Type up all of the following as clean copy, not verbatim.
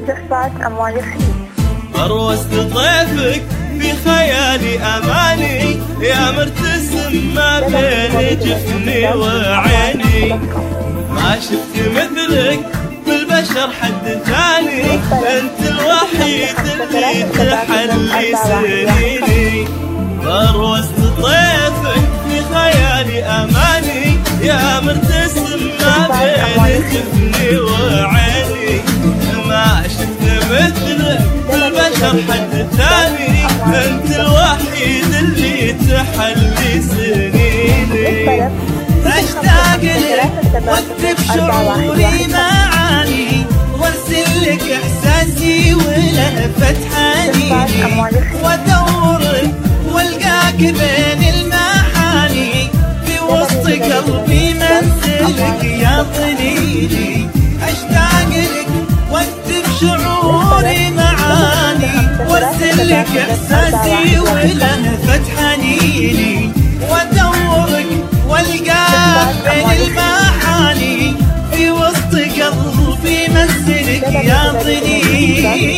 جحفات أموال الخليج. بروست ضيفك في خيالي أماني، يا مرتسم ما بين جفني وعيني. ما شفت مثلك بالبشر حد ثاني، انت الوحيد اللي تحلي سنيني. بروست ضيفك في خيالي أماني، يا مرتسم ما بين جفني وعيني. ما شفت مثلك بالبشر حد ثاني، انت الوحيد اللي تحلي سنيني. اشتاق لك واكتب شعوري معاني، وارسل لك احساسي ولهفة حنيني، وادورك والقاك بين المحاني، في وسط قلبي منزلك يا ضنيني. اشتاق لك واكتب شعوري معاني، وارسل لك احساسي ولهفة حنيني، وادورك والقاك بين المحاني، في وسط قلبي منزلك يا ضنيني.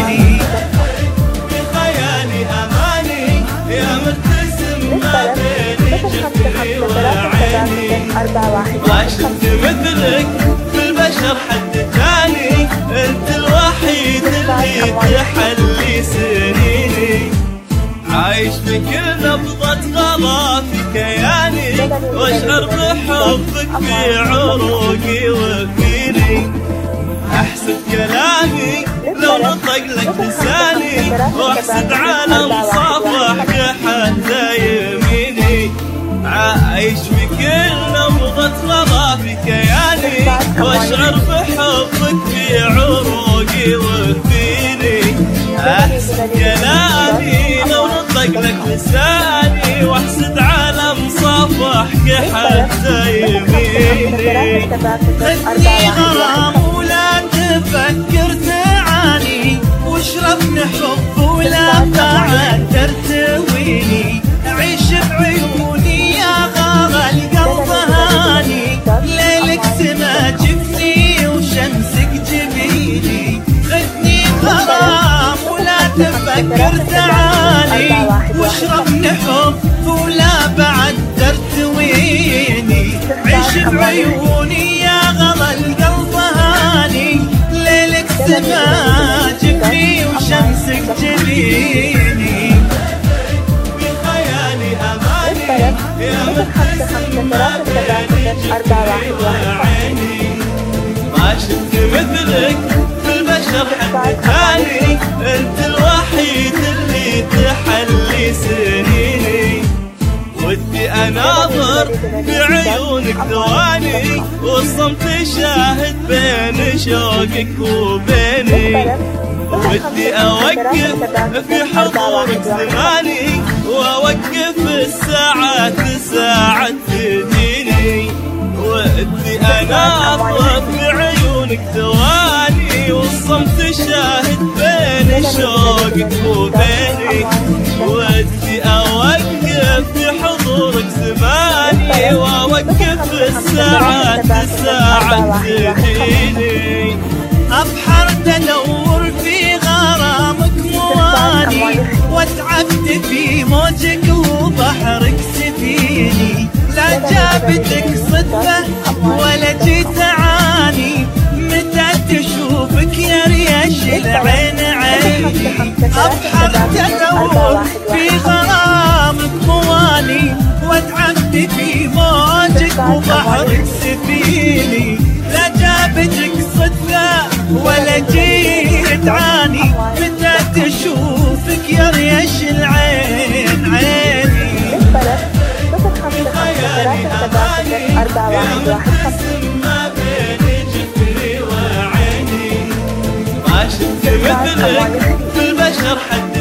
بخيالي أماني، يا مرتسم ما بين جفني وعيني. ما شفت مثلك بالبشر حد ثاني، انت الوحيد اللي تحلي سنيني. عايش بكل نبضة غلا في كياني، واشعر بحبك في عروقي وفيني. احسد كلامي لو نطق لك لساني، واحسد على مصافحك حتى يميني. عايش بكل نبضة غلا في كياني، واشعر بحبك في عروقي وفيني. احسد كلامي لو نطق لك لساني، واحسد على مصافحك حتى يميني. خذني غرام ولا تفكر تعاني، واشربني حب ولا بعد ترتويني. عيش بعيوني يا غار القلب هاني، ليلك سما جفني وشمسك جبيني. خذني غرام ولا تفكر تعاني، واشربني حب ولا بعد ترتويني. عيش بعيوني يا غلا القلب هاني، ليلك سما جفني وشمسك جبيني. بخيالي أماني، يا مرتسم ما بين جفني وعيني. ما شفت مثلك بالبشر حد ثاني، انت الوحيد اللي تحلي سنيني. ودي اناظر في عيونك ثواني، والصمت شاهد بين شوقك وبيني. ودي اوقف في حضورك زماني، واوقف الساعات ساعة تديني. ودي اناظر في عيونك ثواني، والصمت شاهد بين شوقك وبيني. ودي اوقف في حضورك زماني، واوقف الساعات ساعة تديني. ابحر تدور في غرامك مواني، واتعبت في موجك وبحرك سفيني. لا جابتك صدفة ولا جيت اعاني، متى تشوفك يا ريش العين عيني. ابحر تدور في غرامك مواني، واتعبت في موجك وبحرك سفيني. لا جابتك صدفة ولا جيت عاني، متى تشوفك يا ريش العين عيني. بخيالي أماني، يا مرتسم ما بين جفني وعيني. ما شفت مثلك بالبشر حد